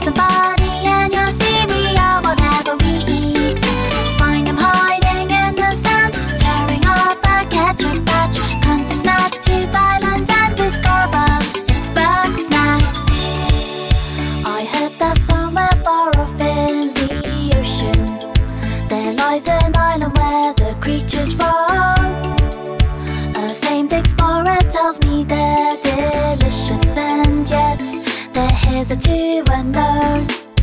somebody and you'll see we are whatever we eat. Find them hiding in the sand, tearing up a ketchup patch. Come to Snack-Tooth Island and discover it's bug snacks. I heard that somewhere far off in the ocean there lies an island where the creatures roam. A famed explorer tells me they're delicious, and yet they're hitherto unknown.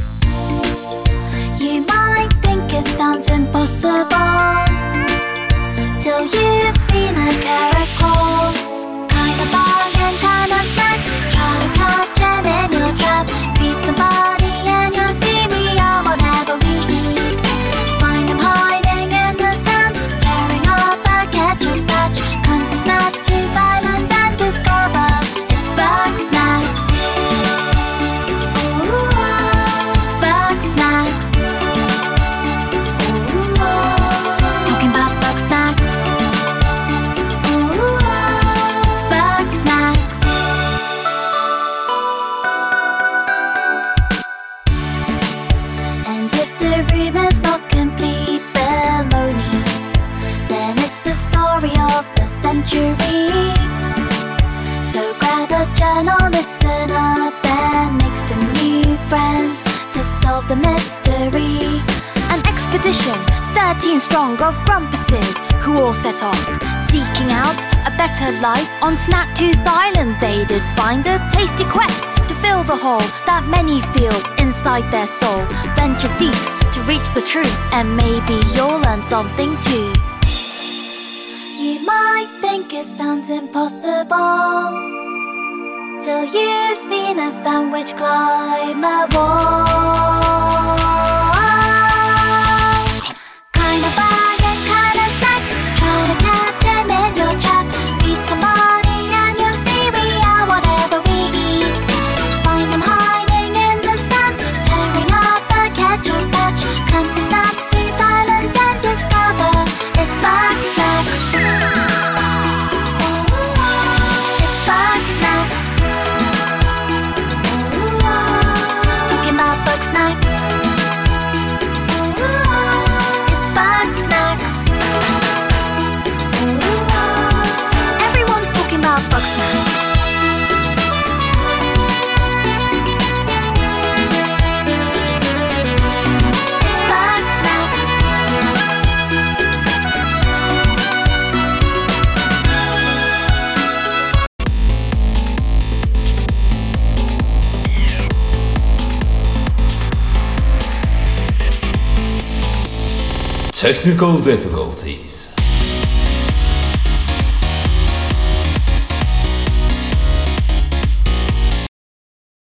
You might think it sounds impossible till you've seen a carrot crawl. Kind of bug and kind of snack, try to catch them in your trap. Feed somebody and you'll see we are whatever we eat. Find them hiding in the sand, tearing up a ketchup patch. Come to Snack-Tooth Island and discover it's bug snacks. It's bug snacks. Talking about bug snacks. It's bug snacks. And if the rumor's not complete baloney, then it's the story of the century. So grab a journal, listen up, and make some new friends to solve the mystery. An expedition, 13 strong of rumpuses, who all set off, seeking out a better life on Snack-Tooth Island. They did find a tasty quest to fill the hole that many feel inside their soul. Venture deep to reach the truth, and maybe you'll learn something too. You might think it sounds impossible till you've seen a sandwich climb a wall. Kind of bag and kind of snack, try to catch them in your trap. Feed somebody and you'll see we are whatever we eat. Find them hiding in the sand, tearing up a ketchup patch. Come to Snack-Tooth Island and discover it's bug snacks. It's bug snacks. Talking about bug snacks. It's bug snacks. Everyone's talking about bug snacks. It's bug snacks. Technical difficulties.